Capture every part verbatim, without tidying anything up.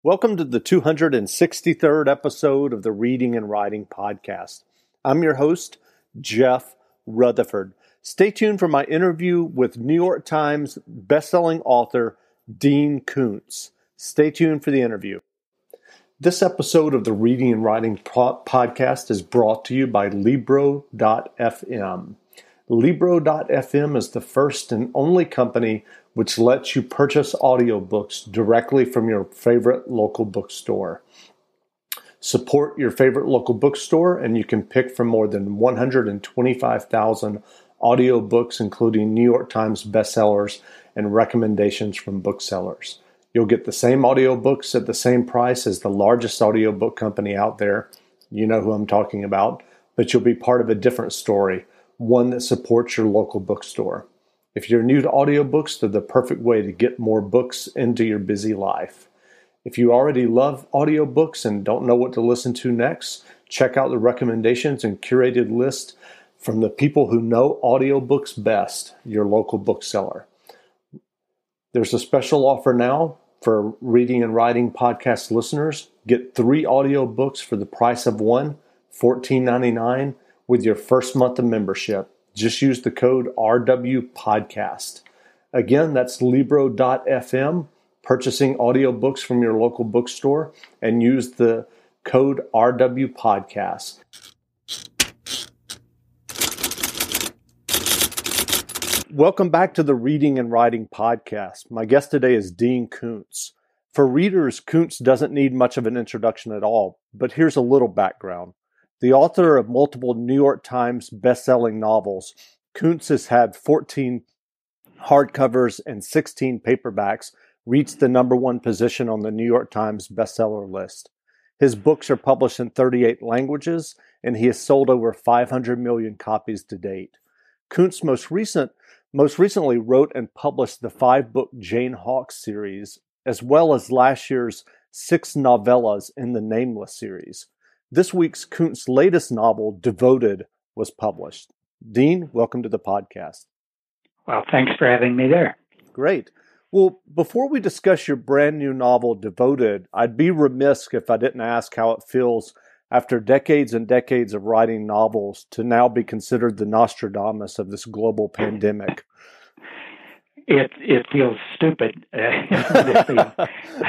Welcome to the two hundred sixty-third episode of the Reading and Writing Podcast. I'm your host, Jeff Rutherford. Stay tuned for my interview with New York Times bestselling author Dean Koontz. Stay tuned for the interview. This episode of the Reading and Writing Podcast is brought to you by Libro dot f m. Libro dot f m is the first and only company which lets you purchase audiobooks directly from your favorite local bookstore. Support your favorite local bookstore, and you can pick from more than one hundred twenty-five thousand audiobooks, including New York Times bestsellers and recommendations from booksellers. You'll get the same audiobooks at the same price as the largest audiobook company out there. You know who I'm talking about, but you'll be part of a different story, one that supports your local bookstore. If you're new to audiobooks, they're the perfect way to get more books into your busy life. If you already love audiobooks and don't know what to listen to next, check out the recommendations and curated list from the people who know audiobooks best, your local bookseller. There's a special offer now for Reading and Writing Podcast listeners. Get three audiobooks for the price of one, fourteen ninety-nine, with your first month of membership. Just use the code R W Podcast. Again, that's Libro dot f m, purchasing audiobooks from your local bookstore, and use the code R W Podcast. Welcome back to the Reading and Writing Podcast. My guest today is Dean Koontz. For readers, Koontz doesn't need much of an introduction at all, but here's a little background. The author of multiple New York Times best-selling novels, Koontz has had fourteen hardcovers and sixteen paperbacks reach the number one position on the New York Times bestseller list. His books are published in thirty-eight languages, and he has sold over five hundred million copies to date. Koontz most recent, most recently wrote and published the five-book Jane Hawk series, as well as last year's six novellas in the Nameless series. This week's Koontz latest novel, Devoted, was published. Dean, welcome to the podcast. Well, thanks for having me there. Great. Well, before we discuss your brand new novel, Devoted, I'd be remiss if I didn't ask how it feels after decades and decades of writing novels to now be considered the Nostradamus of this global pandemic. It it feels stupid. Uh,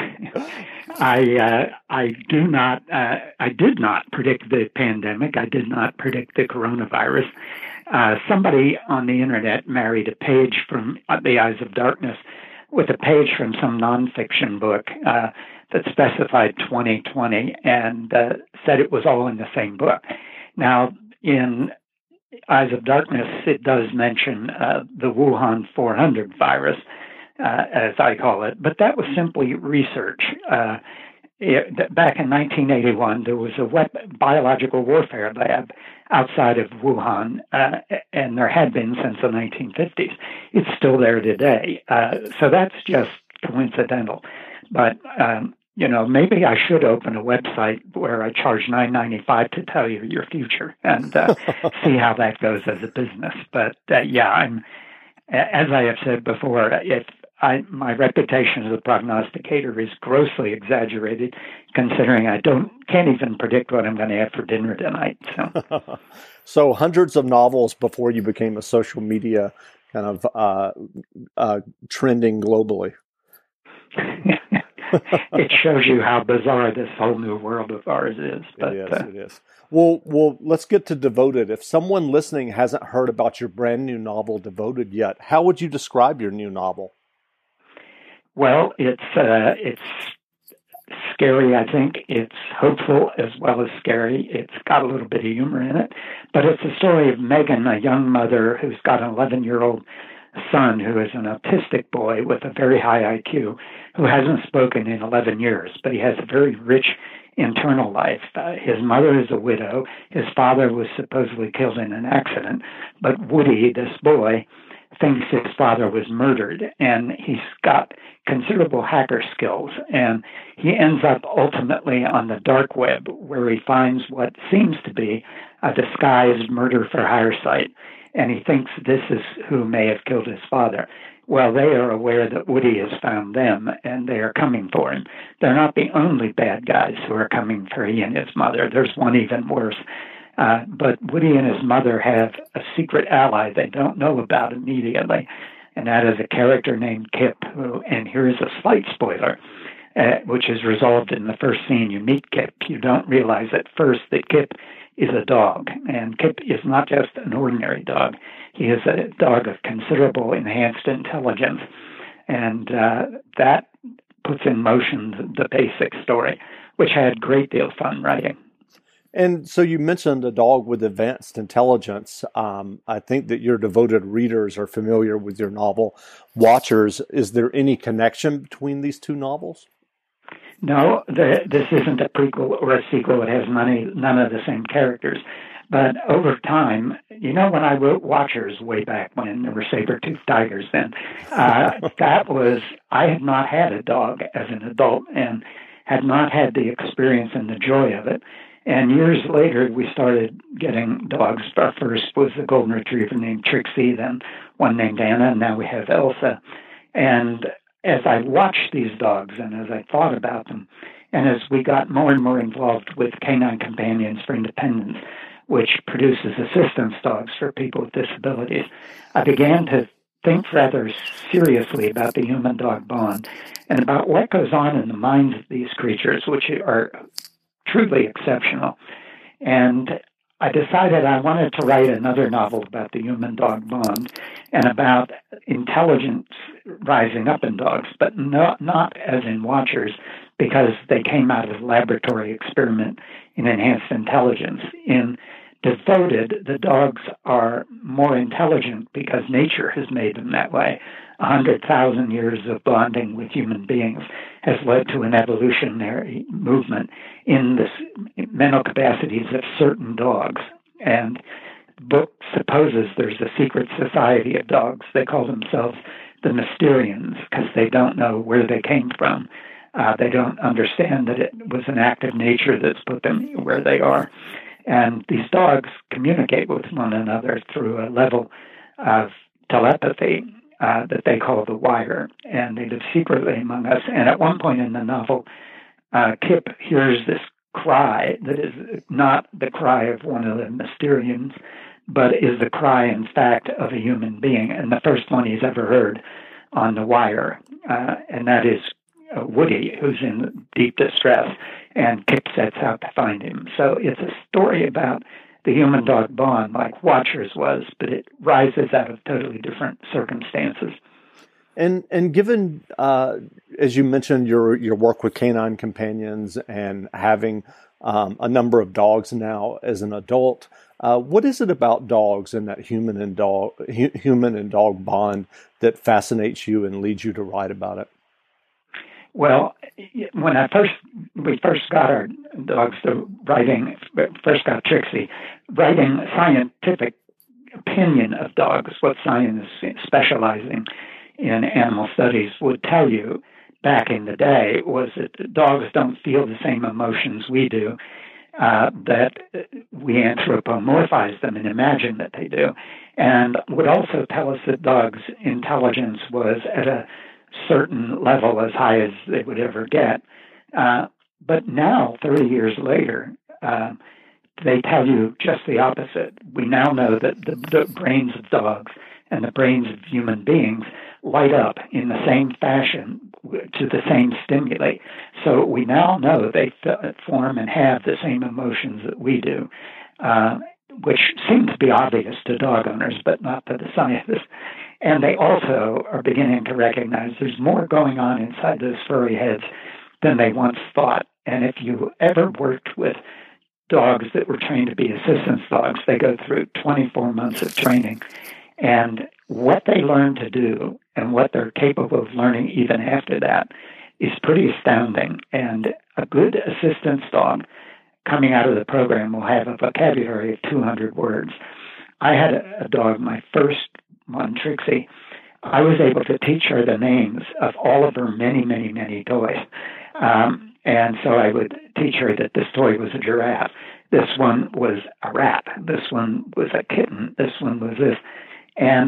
I uh, I do not uh, I did not predict the pandemic. I did not predict the coronavirus. Uh, somebody on the internet married a page from The Eyes of Darkness with a page from some nonfiction book uh, that specified twenty twenty and uh, said it was all in the same book. Now, in Eyes of Darkness, it does mention uh, the Wuhan four hundred virus, uh, as I call it, but that was simply research. Uh, it, back in nineteen eighty-one, there was a wep- biological warfare lab outside of Wuhan, uh, and there had been since the nineteen fifties. It's still there today, uh, so that's just coincidental. But um, You know, maybe I should open a website where I charge nine ninety-five to tell you your future and uh, see how that goes as a business. But uh, yeah, I'm, as I have said before, if I, my reputation as a prognosticator is grossly exaggerated, considering I don't can't even predict what I'm going to have for dinner tonight. So, so hundreds of novels before you became a social media kind of uh, uh, trending globally. It shows you how bizarre this whole new world of ours is. But, it is, uh, it is. Well, well, let's get to Devoted. If someone listening hasn't heard about your brand new novel, Devoted, yet, how would you describe your new novel? Well, it's uh, it's scary, I think. It's hopeful as well as scary. It's got a little bit of humor in it. But it's a story of Megan, a young mother who's got an eleven-year-old son who is an autistic boy with a very high I Q who hasn't spoken in eleven years, but he has a very rich internal life. Uh, his mother is a widow. His father was supposedly killed in an accident, but Woody, this boy, thinks his father was murdered, and he's got considerable hacker skills, and he ends up ultimately on the dark web where he finds what seems to be a disguised murder for hire site, and he thinks this is who may have killed his father. Well, they are aware that Woody has found them, and they are coming for him. They're not the only bad guys who are coming for he and his mother. There's one even worse. Uh, but Woody and his mother have a secret ally they don't know about immediately, and that is a character named Kip, who, and here's a slight spoiler, uh, which is resolved in the first scene you meet Kip. You don't realize at first that Kip is a dog, and Kip is not just an ordinary dog. He is a dog of considerable enhanced intelligence, and uh, that puts in motion the basic story, which I had a great deal of fun writing. And so you mentioned a dog with advanced intelligence. Um, I think that your devoted readers are familiar with your novel, Watchers. Is there any connection between these two novels? No, the, this isn't a prequel or a sequel. It has many, none of the same characters. But over time, you know, when I wrote Watchers way back when, there were saber-toothed tigers then, uh, that was, I had not had a dog as an adult and had not had the experience and the joy of it. And years later, we started getting dogs. Our first was a golden retriever named Trixie, then one named Anna, and now we have Elsa. And as I watched these dogs and as I thought about them, and as we got more and more involved with Canine Companions for Independence, which produces assistance dogs for people with disabilities, I began to think rather seriously about the human-dog bond and about what goes on in the minds of these creatures, which are truly exceptional. And I decided I wanted to write another novel about the human-dog bond and about intelligence rising up in dogs, but not, not as in Watchers, because they came out of a laboratory experiment in enhanced intelligence. In Devoted, the dogs are more intelligent because nature has made them that way. A hundred thousand years of bonding with human beings has led to an evolutionary movement in the mental capacities of certain dogs. And the book supposes there's a secret society of dogs. They call themselves the Mysterians because they don't know where they came from. Uh, they don't understand that it was an act of nature that's put them where they are. And these dogs communicate with one another through a level of telepathy uh, that they call the wire, and they live secretly among us. And at one point in the novel, uh, Kip hears this cry that is not the cry of one of the Mysterians, but is the cry, in fact, of a human being, and the first one he's ever heard on the wire, uh, and that is uh, Woody, who's in deep distress, and Kip sets out to find him. So it's a story about the human-dog bond, like Watchers was, but it rises out of totally different circumstances. And and given, uh, as you mentioned, your your work with Canine Companions and having um, a number of dogs now as an adult, uh, what is it about dogs and that human and dog hu- human and dog bond that fascinates you and leads you to write about it? Well, when I first we first got our dogs to writing, first got Trixie, writing scientific opinion of dogs, what science specializing in animal studies would tell you back in the day was that dogs don't feel the same emotions we do, uh, that we anthropomorphize them and imagine that they do, and would also tell us that dogs' intelligence was at a certain level as high as they would ever get. Uh, but now, thirty years later, uh, they tell you just the opposite. We now know that the, the brains of dogs and the brains of human beings light up in the same fashion to the same stimuli. So we now know they form and have the same emotions that we do, uh, which seems to be obvious to dog owners, but not to the scientists. And they also are beginning to recognize there's more going on inside those furry heads than they once thought. And if you ever worked with dogs that were trained to be assistance dogs, they go through twenty-four months of training. And what they learn to do and what they're capable of learning even after that is pretty astounding. And a good assistance dog coming out of the program will have a vocabulary of two hundred words. I had a, a dog, my first one, Trixie. I was able to teach her the names of all of her many, many, many toys. Um, and so I would teach her that this toy was a giraffe. This one was a rat. This one was a kitten. This one was this. And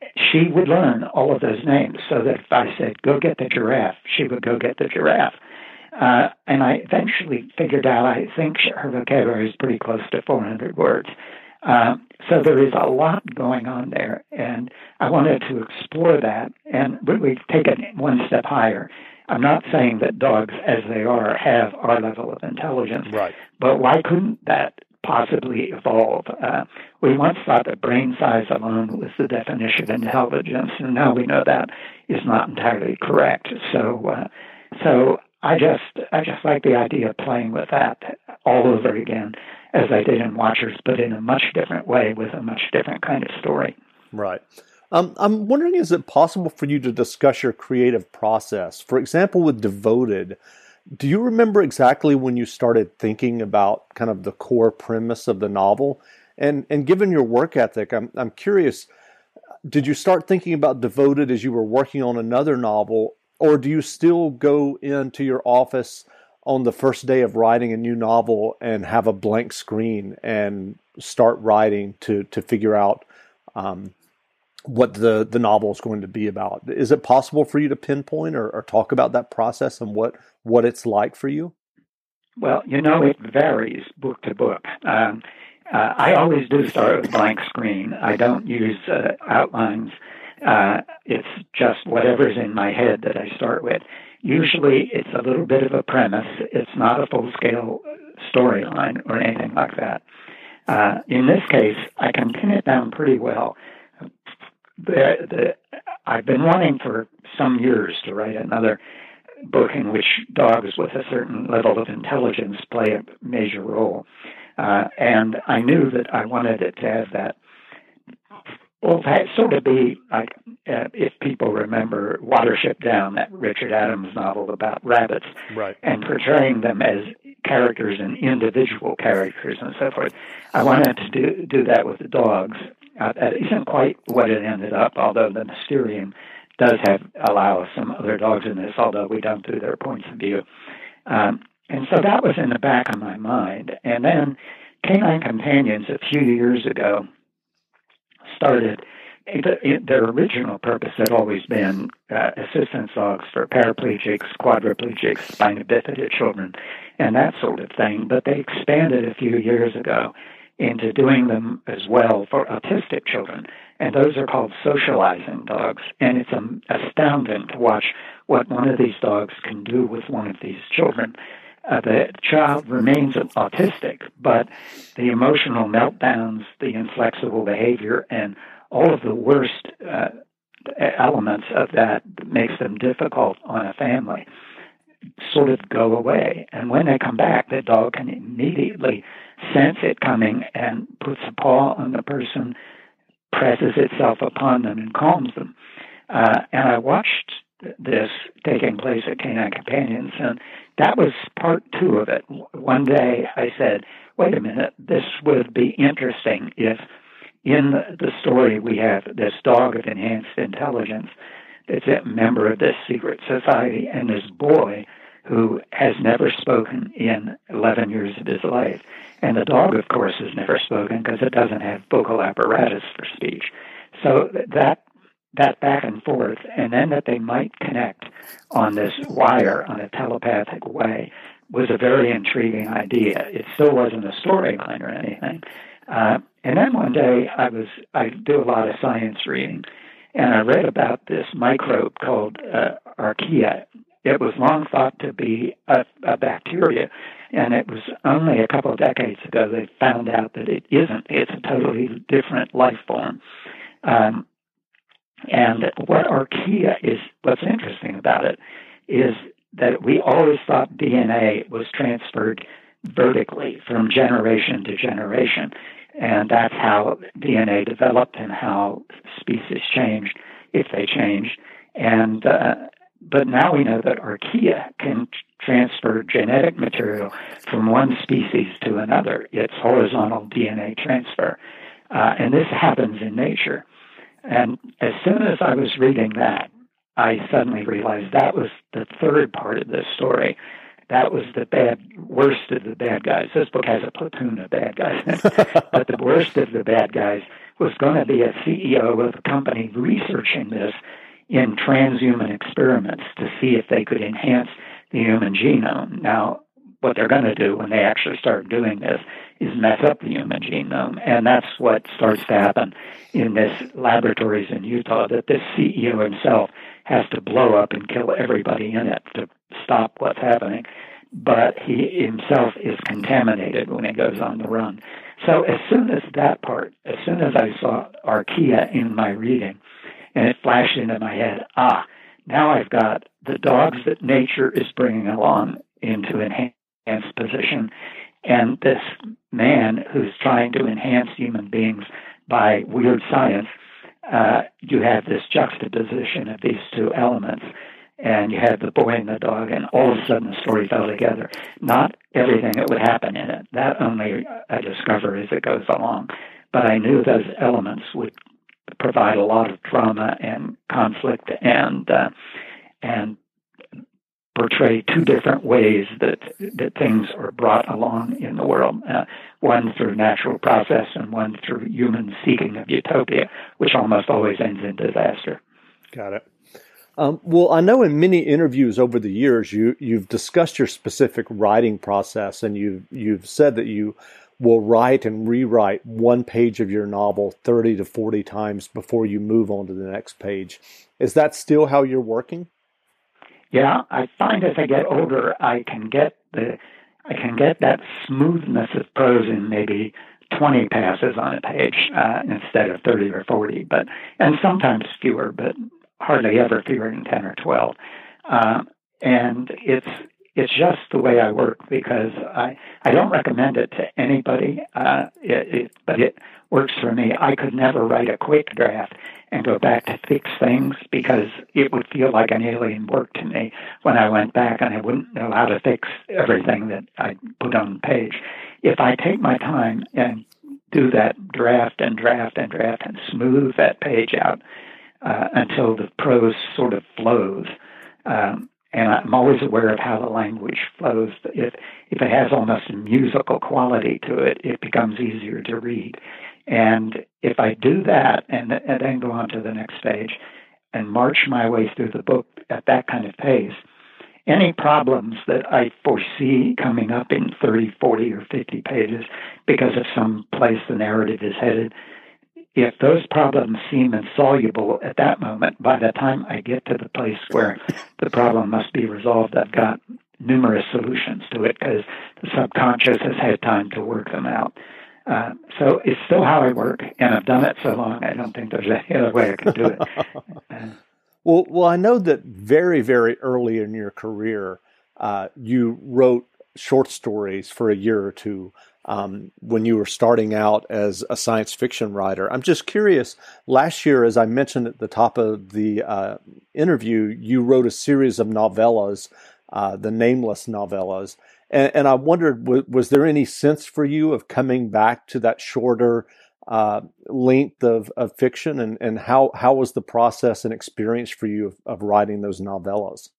she would learn all of those names, so that if I said, go get the giraffe, she would go get the giraffe. Uh, and I eventually figured out, I think her vocabulary is pretty close to four hundred words. Uh, so there is a lot going on there, and I wanted to explore that and really take it one step higher. I'm not saying that dogs, as they are, have our level of intelligence, right. But why couldn't that possibly evolve? Uh, we once thought that brain size alone was the definition of intelligence, and now we know that is not entirely correct. So, uh, so I just I just like the idea of playing with that all over again, as I did in Watchers, but in a much different way with a much different kind of story. Right. Um, I'm wondering, is it possible for you to discuss your creative process? For example, with Devoted, do you remember exactly when you started thinking about kind of the core premise of the novel? And and given your work ethic, I'm I'm curious, did you start thinking about Devoted as you were working on another novel, or do you still go into your office on the first day of writing a new novel and have a blank screen and start writing to to figure out um, what the, the novel is going to be about? Is it possible for you to pinpoint or, or talk about that process and what, what it's like for you? Well, you know, it varies book to book. Um, uh, I always do start with blank screen. I don't use uh, outlines. Uh, it's just whatever's in my head that I start with. Usually it's a little bit of a premise. It's not a full-scale storyline or anything like that. Uh, in this case, I can pin it down pretty well. The, the, I've been wanting for some years to write another book in which dogs with a certain level of intelligence play a major role. Uh, and I knew that I wanted it to have that, well, that sort of be like, uh, if people remember Watership Down, that Richard Adams novel about rabbits, right, and portraying them as characters and individual characters and so forth. I wanted to do, do that with the dogs. Uh, that isn't quite what it ended up, although the Mysterium does have allow some other dogs in this, although we don't do their points of view. Um, and so that was in the back of my mind. And then Canine Companions a few years ago started, their original purpose had always been uh, assistance dogs for paraplegics, quadriplegics, spina bifida children, and that sort of thing. But they expanded a few years ago into doing them as well for autistic children. And those are called socializing dogs. And it's um, astounding to watch what one of these dogs can do with one of these children. Uh, the child remains autistic, but the emotional meltdowns, the inflexible behavior, and all of the worst uh, elements of that that makes them difficult on a family sort of go away. And when they come back, the dog can immediately sense it coming and puts a paw on the person, presses itself upon them, and calms them. Uh, and I watched this taking place at Canine Companions, and that was part two of it. One day I said, wait a minute, this would be interesting if in the story we have this dog of enhanced intelligence that's a member of this secret society, and this boy who has never spoken in eleven years of his life. And the dog, of course, has never spoken because it doesn't have vocal apparatus for speech. So that that back and forth, and then that they might connect on this wire on a telepathic way, was a very intriguing idea. It still wasn't a storyline or anything. Uh, and then one day I was I do a lot of science reading, and I read about this microbe called uh, archaea. It was long thought to be a, a bacteria, and it was only a couple of decades ago they found out that it isn't. It's a totally different life form. Um, and what archaea is, what's interesting about it, is that we always thought D N A was transferred vertically from generation to generation. And that's how D N A developed and how species changed, if they changed. And uh, but now we know that archaea can transfer genetic material from one species to another. It's horizontal D N A transfer. Uh, and this happens in nature. And as soon as I was reading that, I suddenly realized that was the third part of this story. That was the bad, worst of the bad guys. This book has a platoon of bad guys, but the worst of the bad guys was going to be a C E O of a company researching this in transhuman experiments to see if they could enhance the human genome. Now, what they're going to do when they actually start doing this is mess up the human genome. And that's what starts to happen in this laboratories in Utah, that this C E O himself has to blow up and kill everybody in it to stop what's happening. But he himself is contaminated when he goes on the run. So as soon as that part, as soon as I saw Archaea in my reading, and it flashed into my head, ah, now I've got the dogs that nature is bringing along into enhanced position, and this man who's trying to enhance human beings by weird science. Uh, you have this juxtaposition of these two elements, and you had the boy and the dog, and all of a sudden the story fell together. Not everything that would happen in it. That only I discover as it goes along. But I knew those elements would provide a lot of drama and conflict and uh, and portray two different ways that that things are brought along in the world. Uh, one through natural process and one through human seeking of utopia, which almost always ends in disaster. Got it. Um, well, I know in many interviews over the years, you, you've discussed your specific writing process, and you've, you've said that you will write and rewrite one page of your novel thirty to forty times before you move on to the next page. Is that still how you're working? Yeah, I find as I get older, I can get the I can get that smoothness of prose in maybe twenty passes on a page uh, instead of thirty or forty, but and sometimes fewer, but hardly ever fewer than ten or twelve. Uh, and it's it's just the way I work, because I, I don't recommend it to anybody, uh, it, it, but it works for me. I could never write a quick draft and go back to fix things, because it would feel like an alien work to me when I went back, and I wouldn't know how to fix everything that I put on the page. If I take my time and do that draft and draft and draft and smooth that page out uh, until the prose sort of flows, um, and I'm always aware of how the language flows. If, if it has almost a musical quality to it, it becomes easier to read. And if I do that and, and then go on to the next page and march my way through the book at that kind of pace, any problems that I foresee coming up in thirty, forty, or fifty pages because of some place the narrative is headed, if those problems seem insoluble at that moment, by the time I get to the place where the problem must be resolved, I've got numerous solutions to it, because the subconscious has had time to work them out. Uh, so it's still how I work, and I've done it so long, I don't think there's any other way I could do it. Uh, well, well, I know that very, very early in your career, uh, you wrote short stories for a year or two um, when you were starting out as a science fiction writer. I'm just curious, last year, as I mentioned at the top of the uh, interview, you wrote a series of novellas, uh, the Nameless novellas. And, and I wondered, was, was there any sense for you of coming back to that shorter uh, length of, of fiction? And, and how, how was the process and experience for you of, of writing those novellas?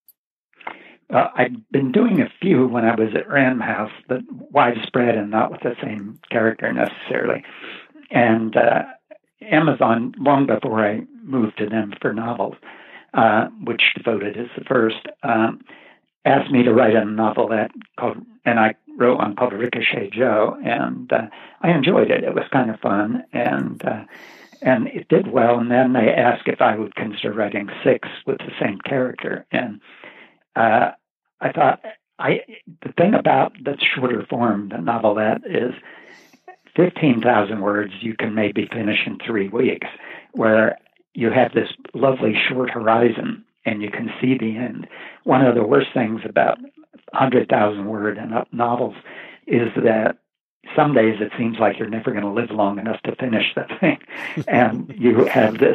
Uh, I'd been doing a few when I was at Random House, but widespread and not with the same character necessarily. And uh, Amazon, long before I moved to them for novels, uh, which Devoted is the first, um, asked me to write a novelette called, and I wrote one called Ricochet Joe, and uh, I enjoyed it. It was kind of fun, and uh, and it did well. And then they asked if I would consider writing six with the same character, and uh, I thought, I the thing about the shorter form, the novelette, is fifteen thousand words you can maybe finish in three weeks, where you have this lovely short horizon and you can see the end. One of the worst things about one hundred thousand word and up novels is that some days it seems like you're never going to live long enough to finish the thing. And you have this,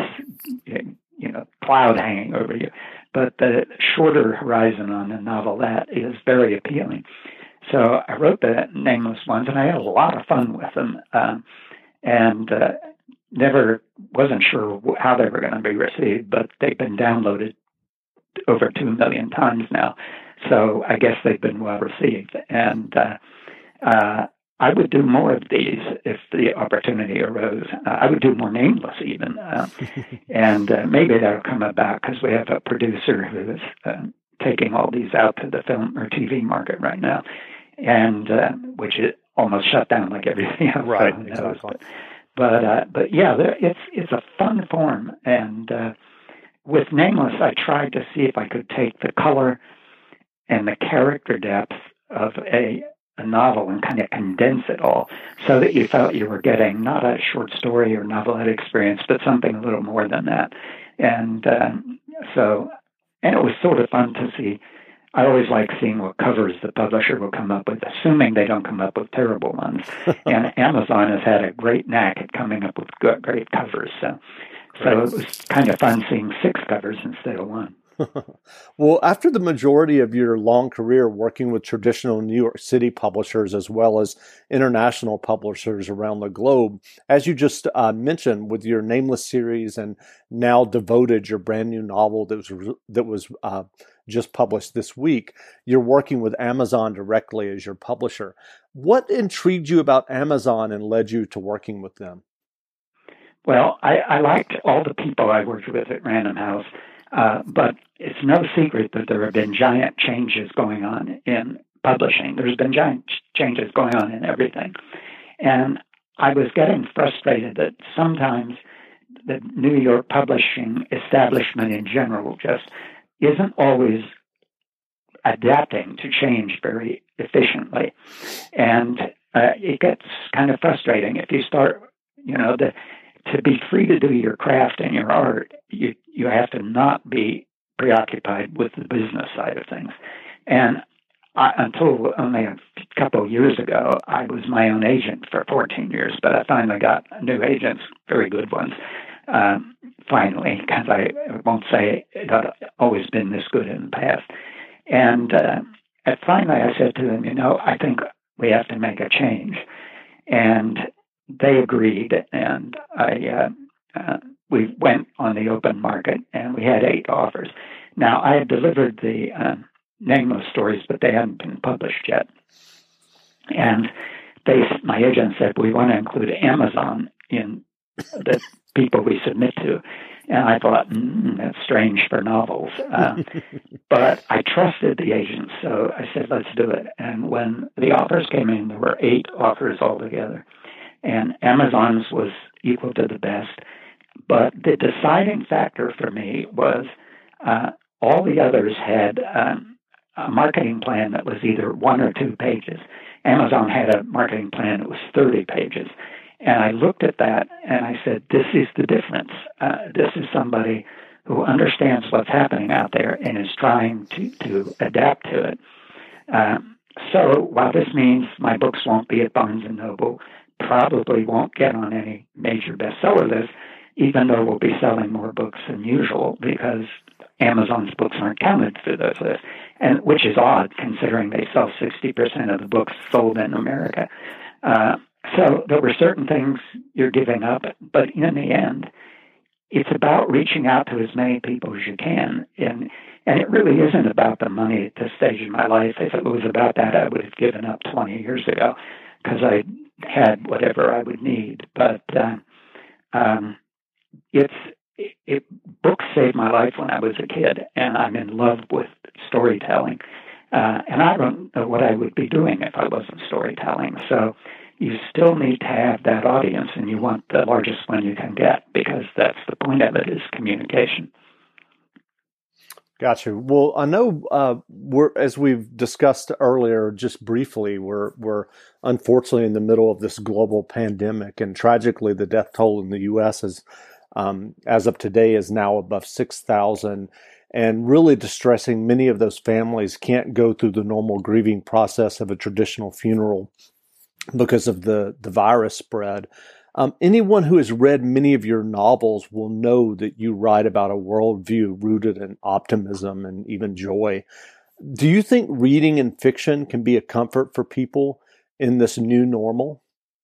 you know, cloud hanging over you. But the shorter horizon on a novelette is very appealing. So I wrote the Nameless ones, and I had a lot of fun with them, um, and uh, never wasn't sure how they were going to be received, but they've been downloaded over two million times now. So I guess they've been well received. And uh, uh, I would do more of these if the opportunity arose. Uh, I would do more nameless even. Uh, and uh, maybe that'll come about because we have a producer who is uh, taking all these out to the film or T V market right now, and uh, which is almost shut down like everything else. Right, so who knows? exactly. But but, uh, but yeah, there, it's it's a fun form. And uh, with Nameless, I tried to see if I could take the color and the character depth of a, a novel and kind of condense it all so that you felt you were getting not a short story or novelette experience, but something a little more than that. And um, so, and it was sort of fun to see. I always like seeing what covers the publisher will come up with, assuming they don't come up with terrible ones. And Amazon has had a great knack at coming up with good, great covers. So, so it was kind of fun seeing six covers instead of one. Well, after the majority of your long career working with traditional New York City publishers as well as international publishers around the globe, as you just uh, mentioned with your Nameless series and now Devoted, your brand new novel that was that was uh, just published this week, you're working with Amazon directly as your publisher. What intrigued you about Amazon and led you to working with them? Well, I, I liked all the people I worked with at Random House. Uh, but it's no secret that there have been giant changes going on in publishing. There's been giant changes going on in everything. And I was getting frustrated that sometimes the New York publishing establishment in general just isn't always adapting to change very efficiently. And uh, it gets kind of frustrating if you start, you know, the to be free to do your craft and your art, you you have to not be preoccupied with the business side of things. And I, until only a couple of years ago, I was my own agent for fourteen years, but I finally got new agents, very good ones, um, finally, because I won't say it had always been this good in the past. And, uh, and finally I said to them, you know, I think we have to make a change. And they agreed, and I uh, uh, we went on the open market, and we had eight offers. Now, I had delivered the uh, Nameless stories, but they hadn't been published yet. And they, my agent said, we want to include Amazon in the people we submit to. And I thought, mm, that's strange for novels. Uh, but I trusted the agent, so I said, let's do it. And when the offers came in, there were eight offers altogether. And Amazon's was equal to the best. But the deciding factor for me was uh, all the others had um, a marketing plan that was either one or two pages. Amazon had a marketing plan that was thirty pages. And I looked at that and I said, this is the difference. Uh, this is somebody who understands what's happening out there and is trying to, to adapt to it. Um, so while this means my books won't be at Barnes and Noble, probably won't get on any major bestseller list, even though we'll be selling more books than usual because Amazon's books aren't counted through those lists, and which is odd considering they sell sixty percent of the books sold in America. Uh, so there were certain things you're giving up, but in the end, it's about reaching out to as many people as you can. And, and it really isn't about the money at this stage in my life. If it was about that, I would have given up twenty years ago because I had whatever I would need. But uh, um, it's it, it, books saved my life when I was a kid, and I'm in love with storytelling. Uh, and I don't know what I would be doing if I wasn't storytelling. So you still need to have that audience, and you want the largest one you can get because that's the point of it, is communication. Gotcha. Well, I know uh, we're, as we've discussed earlier, just briefly, we're we're unfortunately in the middle of this global pandemic, and tragically, the death toll in the U S is, um, as of today, is now above six thousand, and really distressing. Many of those families can't go through the normal grieving process of a traditional funeral because of the the virus spread. Um, anyone who has read many of your novels will know that you write about a worldview rooted in optimism and even joy. Do you think reading and fiction can be a comfort for people in this new normal?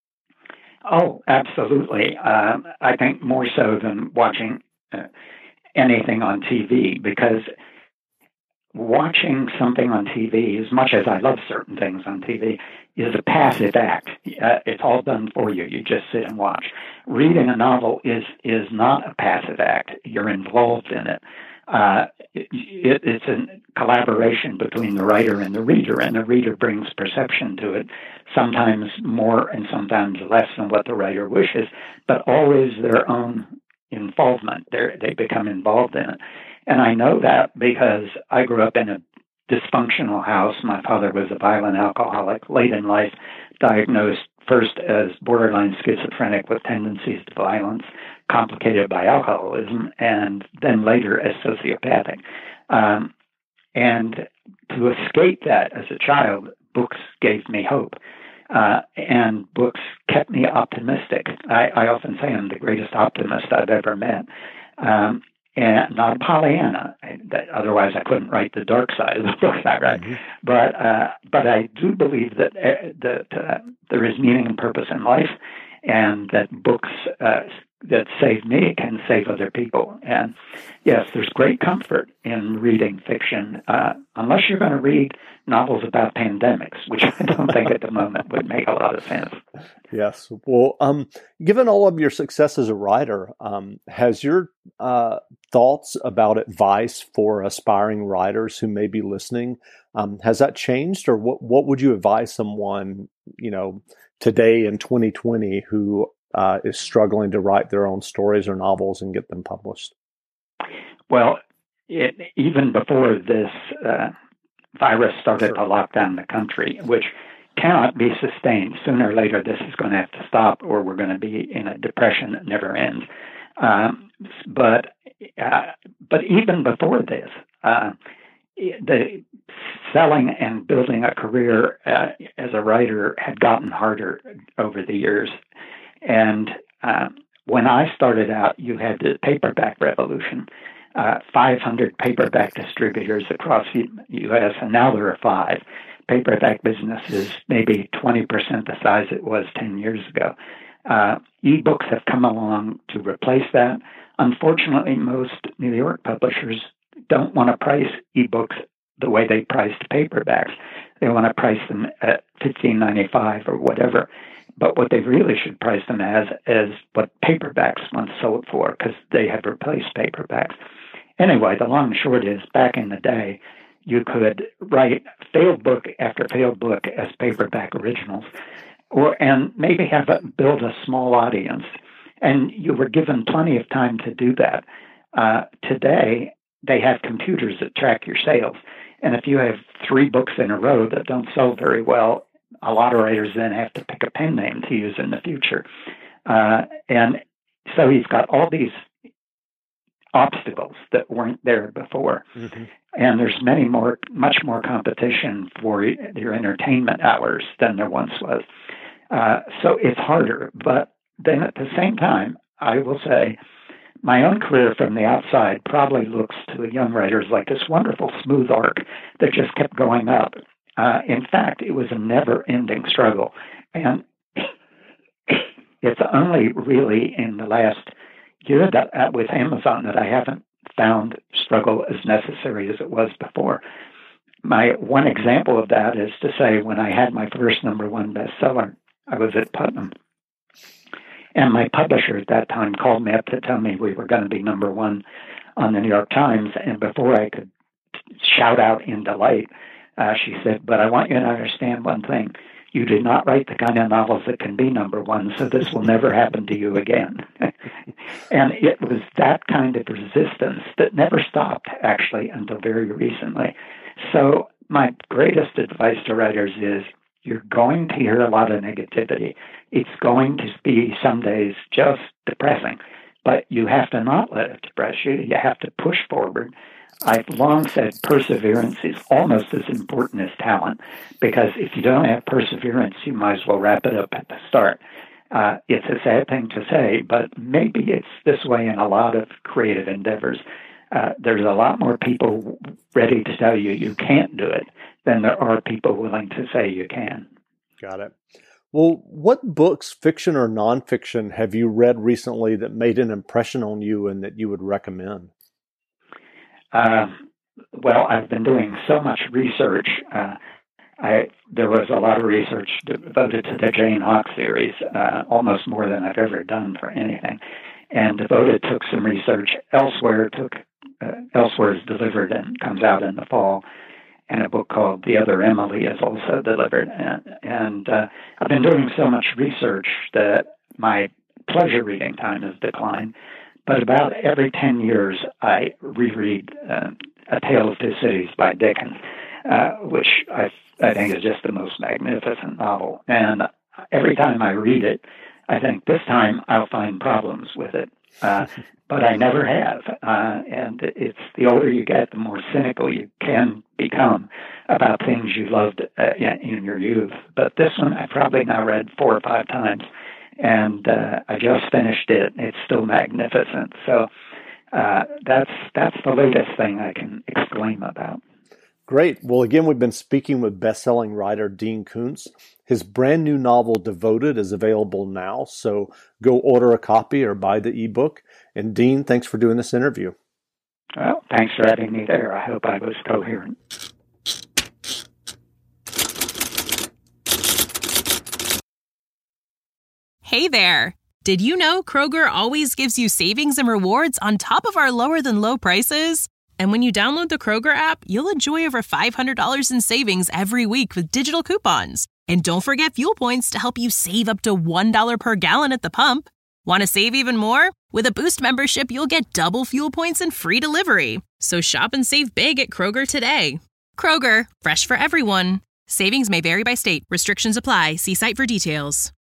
Oh, absolutely. Um, I think more so than watching uh, anything on T V, because watching something on T V, as much as I love certain things on T V, is a passive act. Uh, it's all done for you. You just sit and watch. Reading a novel is is not a passive act. You're involved in it. Uh, it, it it's a collaboration between the writer and the reader, and the reader brings perception to it, sometimes more and sometimes less than what the writer wishes, but always their own involvement. They they become involved in it. And I know that because I grew up in a dysfunctional house. My father was a violent alcoholic, late in life, diagnosed first as borderline schizophrenic with tendencies to violence, complicated by alcoholism, and then later as sociopathic. Um, and to escape that as a child, books gave me hope. Uh, and books kept me optimistic. I, I often say I'm the greatest optimist I've ever met. Um, and not Pollyanna. That, otherwise, I couldn't write the dark side of the books I write. Mm-hmm. But uh, but I do believe that uh, that uh, there is meaning and purpose in life, and that books uh, that save me can save other people. And yes, there's great comfort in reading fiction, uh, unless you're going to read novels about pandemics, which I don't think at the moment would make a lot of sense. Yes. Well, um, given all of your success as a writer, um, has your uh, thoughts about advice for aspiring writers who may be listening, um, has that changed, or what, what would you advise someone, you know, today in twenty twenty who uh, is struggling to write their own stories or novels and get them published? Well, it, even before this uh, virus started sure. to lock down the country, which cannot be sustained. Sooner or later, this is going to have to stop, or we're going to be in a depression that never ends. Um, but uh, but even before this, uh, the selling and building a career uh, as a writer had gotten harder over the years. And uh, when I started out, you had the paperback revolution. Uh, five hundred paperback distributors across the U S, and now there are five. Paperback business is maybe twenty percent the size it was ten years ago. Uh, e-books have come along to replace that. Unfortunately, most New York publishers don't want to price e-books the way they priced paperbacks. They want to price them at fifteen ninety-five or whatever. But what they really should price them as is what paperbacks once sold for, because they have replaced paperbacks. Anyway, the long and short is, back in the day, you could write failed book after failed book as paperback originals, or and maybe have a, build a small audience. And you were given plenty of time to do that. Uh, today, they have computers that track your sales. And if you have three books in a row that don't sell very well, a lot of writers then have to pick a pen name to use in the future. Uh, and so he's got all these obstacles that weren't there before. Mm-hmm. And there's many more, much more competition for your entertainment hours than there once was. Uh, so it's harder. But then at the same time, I will say my own career from the outside probably looks to young writers like this wonderful smooth arc that just kept going up. Uh, in fact, it was a never-ending struggle. And it's only really in the last year that uh, with Amazon that I haven't found struggle as necessary as it was before. My one example of that is to say, when I had my first number one bestseller, I was at Putnam. And my publisher at that time called me up to tell me we were going to be number one on the New York Times. And before I could shout out in delight, uh, she said, "But I want you to understand one thing. You did not write the kind of novels that can be number one, so this will never happen to you again." And it was that kind of resistance that never stopped, actually, until very recently. So my greatest advice to writers is, you're going to hear a lot of negativity. It's going to be some days just depressing, but you have to not let it depress you. You have to push forward. I've long said perseverance is almost as important as talent, because if you don't have perseverance, you might as well wrap it up at the start. Uh, it's a sad thing to say, but maybe it's this way in a lot of creative endeavors. Uh, there's a lot more people ready to tell you you can't do it than there are people willing to say you can. Got it. Well, what books, fiction or nonfiction, have you read recently that made an impression on you and that you would recommend? Uh, well, I've been doing so much research. Uh, I there was a lot of research devoted to the Jane Hawk series, uh, almost more than I've ever done for anything. And Devoted took some research elsewhere. Took uh, Elsewhere is delivered and comes out in the fall. And a book called The Other Emily is also delivered. And, and uh, I've been doing so much research that my pleasure reading time has declined. But about every ten years, I reread uh, A Tale of Two Cities by Dickens, uh, which I, I think is just the most magnificent novel. And every time I read it, I think this time I'll find problems with it. Uh, but I never have. Uh, and it's the older you get, the more cynical you can become about things you loved uh, in your youth. But this one I probably now read four or five times, and uh, I just finished it. It's still magnificent. So uh, that's that's the latest thing I can exclaim about. Great. Well, again, we've been speaking with best-selling writer Dean Koontz. His brand new novel, Devoted, is available now, so go order a copy or buy the ebook. And Dean, thanks for doing this interview. Well, thanks for having me there. I hope I was coherent. Hey there. Did you know Kroger always gives you savings and rewards on top of our lower-than-low prices? And when you download the Kroger app, you'll enjoy over five hundred dollars in savings every week with digital coupons. And don't forget fuel points to help you save up to one dollar per gallon at the pump. Want to save even more? With a Boost membership, you'll get double fuel points and free delivery. So shop and save big at Kroger today. Kroger, fresh for everyone. Savings may vary by state. Restrictions apply. See site for details.